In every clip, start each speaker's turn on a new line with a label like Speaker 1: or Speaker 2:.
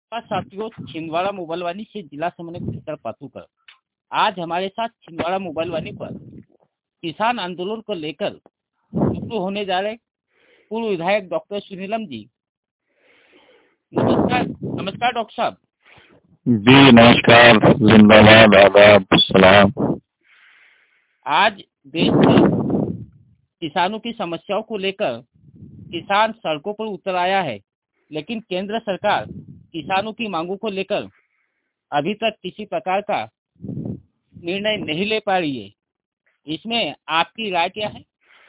Speaker 1: साथियों, छिंदवाड़ा मोबाइलवानी से जिला समन्वयक मिस्टर पातुकर आज हमारे साथ छिंदवाड़ा मोबाइलवानी पर किसान आंदोलन को लेकर शुरू होने जा रहे पूर्व विधायक डॉक्टर सुनीलम जी। नमस्कार। नमस्कार डॉक्टर साहब।
Speaker 2: जी नमस्कार, जिंदाबाद, आदाब, सलाम।
Speaker 1: आज देश में किसानों की समस्याओं को लेकर किसान सड़कों पर उतर आया है, लेकिन केंद्र सरकार किसानों की मांगों को लेकर अभी तक किसी प्रकार का निर्णय नहीं ले पा रही है। इसमें आपकी राय क्या है?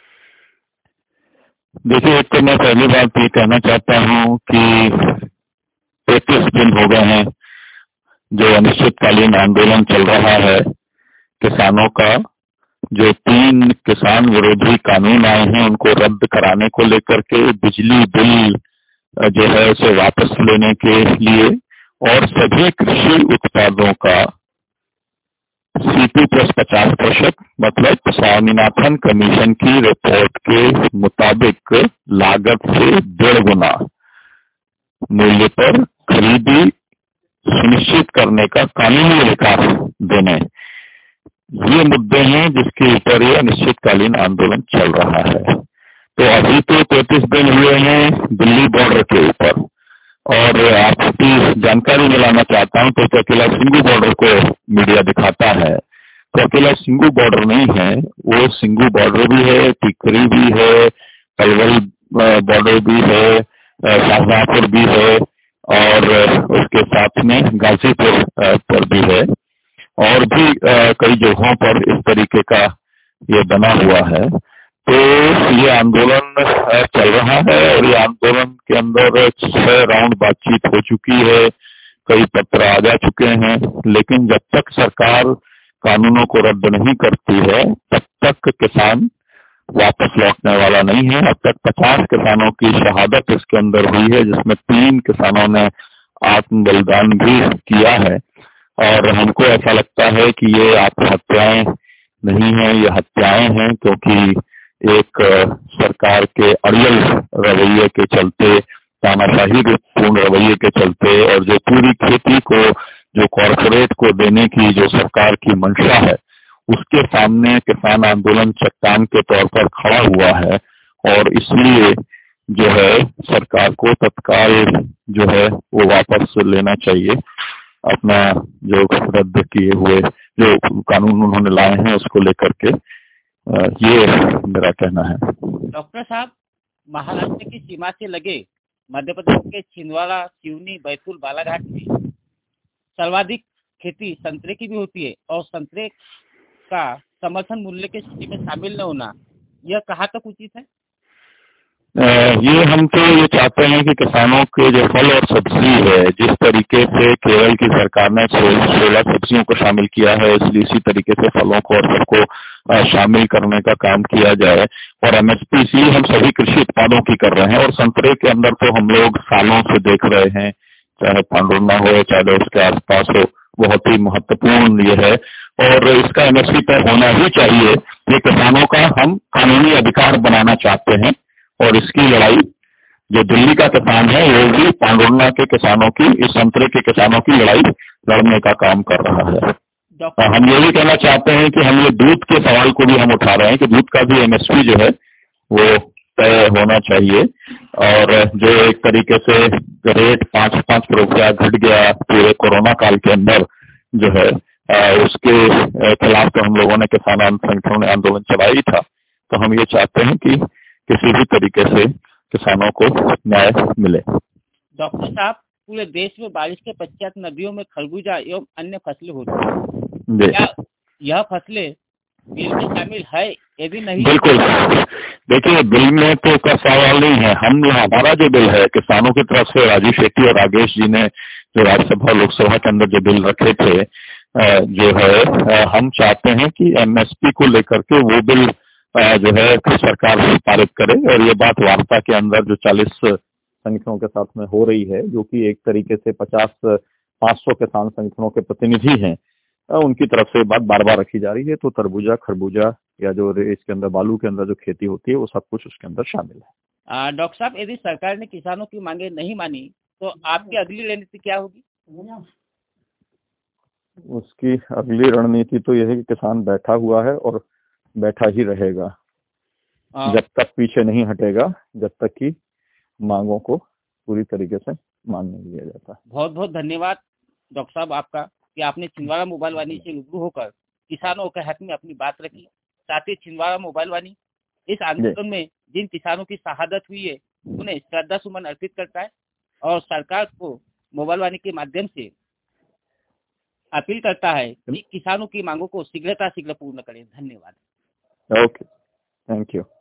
Speaker 2: देखिए, एक तो मैं पहली बात ये कहना चाहता हूँ कि 33 दिन हो गए हैं जो अनिश्चितकालीन आंदोलन चल रहा है किसानों का। जो 3 किसान विरोधी कानून आए हैं उनको रद्द कराने को लेकर के, बिजली बिल जो है उसे वापस लेने के लिए, और सभी कृषि उत्पादों का CP प्लस 50% मतलब स्वामीनाथन कमीशन की रिपोर्ट के मुताबिक लागत से 1.5 गुना मूल्य पर खरीदी सुनिश्चित करने का कानूनी अधिकार देने, ये मुद्दे हैं जिसके ऊपर ये अनिश्चितकालीन आंदोलन चल रहा है। तो अभी तो 33 दिन हुए हैं दिल्ली बॉर्डर के ऊपर, और आपकी जानकारी दिलाना चाहता हूं तो अकेला सिंगू बॉर्डर को मीडिया दिखाता है, तो अकेला सिंगू बॉर्डर नहीं है, वो सिंगू बॉर्डर भी है, टिकरी भी है, पलवल बॉर्डर भी है, शाहजहांपुर भी है, और उसके साथ में गाजीपुर पर भी है, और भी कई जगहों पर इस तरीके का ये बना हुआ है। तो ये आंदोलन चल रहा है, और ये आंदोलन के अंदर 6 राउंड बातचीत हो चुकी है, कई पत्र आ जा चुके हैं, लेकिन जब तक सरकार कानूनों को रद्द नहीं करती है तब तक किसान वापस लौटने वाला नहीं है। अब तक 50 किसानों की शहादत इसके अंदर हुई है, जिसमें 3 किसानों ने आत्म बलिदान भी किया है, और हमको ऐसा लगता है कि ये आत्महत्याएं नहीं है, ये हत्याएं हैं, क्योंकि एक सरकार के अड़ियल रवैये के चलते, तानाशाही पूर्ण रवैये के चलते, और जो पूरी खेती को जो कॉरपोरेट को देने की जो सरकार की मंशा है, उसके सामने किसान आंदोलन चट्टान के तौर पर खड़ा हुआ है, और इसलिए जो है सरकार को तत्काल जो है वो वापस लेना चाहिए अपना जो रद्द किए हुए जो कानून उन्होंने लाए हैं उसको लेकर के। ये मेरा कहना है।
Speaker 1: डॉक्टर साहब, महाराष्ट्र की सीमा से लगे मध्य प्रदेश के छिंदवाड़ा, सिवनी, बैतूल, बालाघाट में सर्वाधिक खेती संतरे की भी होती है, और संतरे का समर्थन मूल्य के सूची में शामिल न होना, यह कहाँ तक उचित है?
Speaker 2: ये हम तो ये चाहते हैं कि किसानों के जो फल और सब्जी है, जिस तरीके से केरल की सरकार ने 16 सब्जियों को शामिल किया है, इसलिए इसी तरीके से फलों को और सबको शामिल करने का काम किया जाए। और MSP इसलिए हम सभी कृषि उत्पादों की कर रहे हैं, और संतरे के अंदर तो हम लोग सालों से देख रहे हैं, चाहे पांडुरना हो चाहे उसके आसपास हो, बहुत ही महत्वपूर्ण ये है, और इसका MSP तय होना ही चाहिए। ये किसानों का हम कानूनी अधिकार बनाना चाहते हैं, और इसकी लड़ाई जो दिल्ली का किसान है वो भी पांडुरना के किसानों की, इस संतरे के किसानों की लड़ाई लड़ने का काम कर रहा है। हम ये भी कहना चाहते हैं कि हम ये दूध के सवाल को भी हम उठा रहे हैं कि दूध का भी MSP जो है वो तय होना चाहिए, और जो एक तरीके से रेट 5 रुपया घट गया पूरे कोरोना काल के अंदर जो है, उसके खिलाफ तो हम लोगों ने किसान संगठनों ने आंदोलन चलाई था। तो हम ये चाहते हैं कि किसी भी तरीके से किसानों को न्याय मिले।
Speaker 1: डॉक्टर साहब, पूरे देश में बारिश के पश्चात नदियों में खरबूजा एवं अन्य फसलें होती हैं, क्या यह फसलें बिल में शामिल है? यदि नहीं,
Speaker 2: बिल्कुल। देखिए, बिल में तो का सवाल नहीं है। हमारा जो बिल है किसानों की तरफ से, राजू शेट्टी और राजेश जी ने जो राज्यसभा लोकसभा के अंदर जो बिल रखे थे, जो है हम चाहते हैं कि MSP को लेकर के वो बिल जो है सरकार पारित करे, और ये बात वार्ता के अंदर जो 40 संगठनों के साथ में हो रही है, जो कि एक तरीके से 500 किसान संगठनों के प्रतिनिधि हैं, उनकी तरफ से बात बार बार रखी जा रही है। तो तरबूजा, खरबूजा या जो इसके अंदर बालू के अंदर जो खेती होती है वो सब कुछ उसके अंदर शामिल है।
Speaker 1: डॉक्टर साहब, यदि सरकार ने किसानों की मांगे नहीं मानी तो आपकी अगली रणनीति क्या होगी?
Speaker 2: उसकी अगली रणनीति तो यह है कि किसान बैठा हुआ है और बैठा ही रहेगा जब तक पीछे नहीं हटेगा, जब तक कि मांगों को पूरी तरीके से मान नहीं लिया जाता।
Speaker 1: बहुत बहुत धन्यवाद डॉक्टर साहब आपका कि आपने छिंदवाड़ा मोबाइल वाणी से रूबरू होकर किसानों के हक में अपनी बात रखी। साथ ही छिंदवाड़ा मोबाइल वाणी इस आंदोलन में जिन किसानों की शहादत हुई है उन्हें श्रद्धा सुमन अर्पित करता है और सरकार को मोबाइल वाणी के माध्यम से अपील करता है कि किसानों की मांगों को शीघ्र पूर्ण करें। धन्यवाद।
Speaker 2: Okay, thank you.